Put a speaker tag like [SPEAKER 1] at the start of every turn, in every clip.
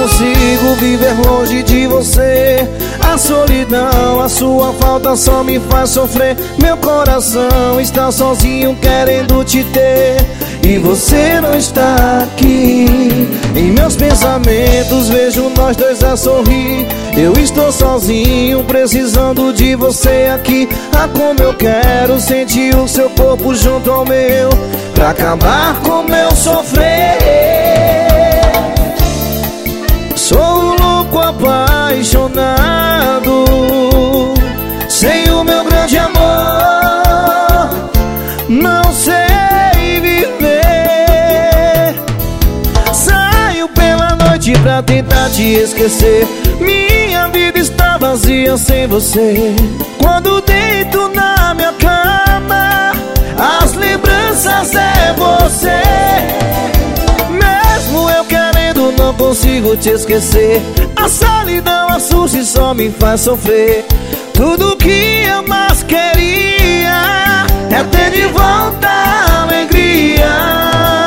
[SPEAKER 1] consigo viver longe de você. A solidão, a sua falta só me faz sofrer. Meu coração está sozinho querendo te ter, e você não está aqui. Em meus pensamentos vejo nós dois a sorrir. Eu estou sozinho precisando de você aqui. Ah, como eu quero sentir o seu corpo junto ao meu, pra acabar com meu sofrer. Sou um louco apaixonado, sem o meu grande amor não sei viver. Saio pela noite pra tentar te esquecer. Minha vida está vazia sem você. Quando deito na minha cama, as lembranças é você. Mesmo eu querendo, não consigo te esquecer. A solidão assusta e só me faz sofrer. Tudo que eu mais queria é ter de volta a alegria.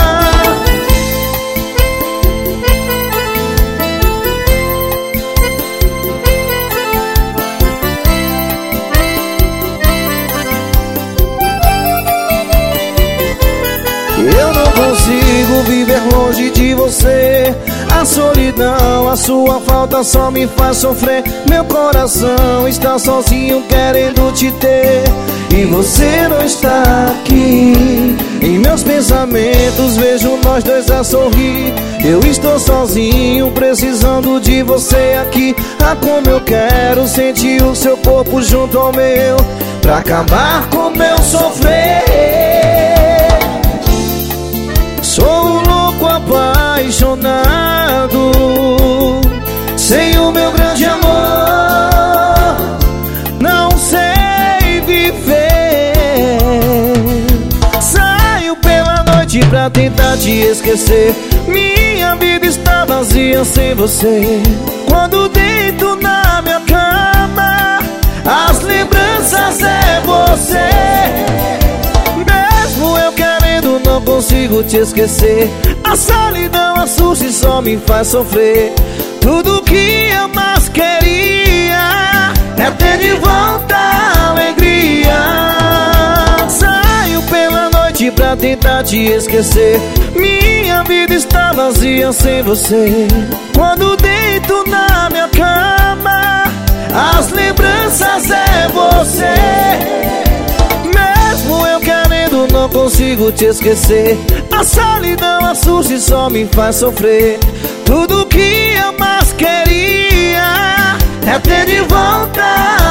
[SPEAKER 1] Eu não consigo viver longe de você. A solidão, a sua falta só me faz sofrer. Meu coração está sozinho querendo te ter, e você não está aqui. Em meus pensamentos vejo nós dois a sorrir. Eu estou sozinho precisando de você aqui. Ah, como eu quero sentir o seu corpo junto ao meu, pra acabar com meu sofrer. Sou um louco apaixonado, sem o meu grande amor não sei viver. Saio pela noite pra tentar te esquecer. Minha vida está vazia sem você. Quando deito na minha cama, as lembranças é você. Mesmo eu querendo, não consigo te esquecer. A solidão assusta e só me faz sofrer. Tudo que eu mais queria é ter de volta a alegria. Saio pela noite pra tentar te esquecer. Minha vida está vazia sem você. Quando deito na minha cama, as lembranças é você. Mesmo eu querendo, não consigo te esquecer. A solidão assusta e só me faz sofrer. Tudo que eu mais queria é ter de volta